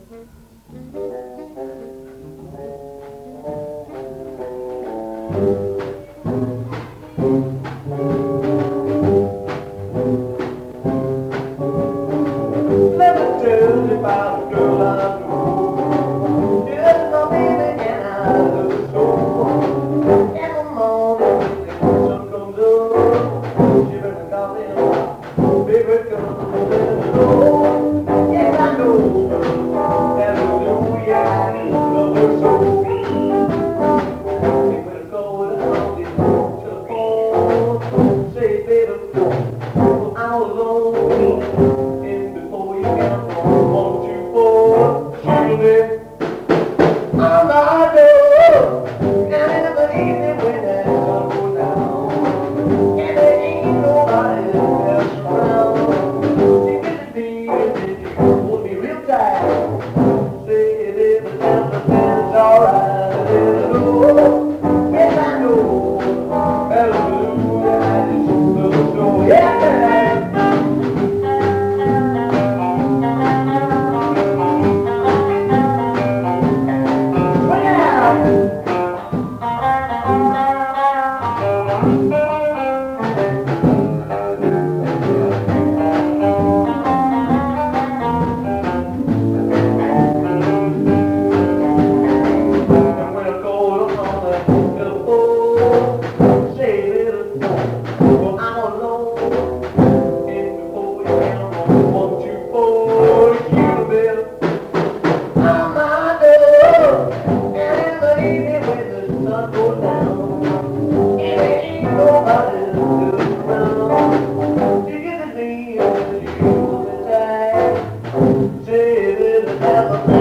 Let me tell you about a girl I know. She's my baby and I love her so. Every morning when the sun comes up, she brings coffee and my favorite comes in the door. Yes, I know. Hallelujah, I love her so. She better go down to the phone. Say, baby, I'm alone. And before you count from 1 to 4, shoot it on my door. And in the evening when that sun goes down, and there ain't nobody else around, you get to be and you hold me real tight. Say it is the gentleman's alright. Yes, I know. Hallelujah, I just love the show. Yeah. Say it is the devil.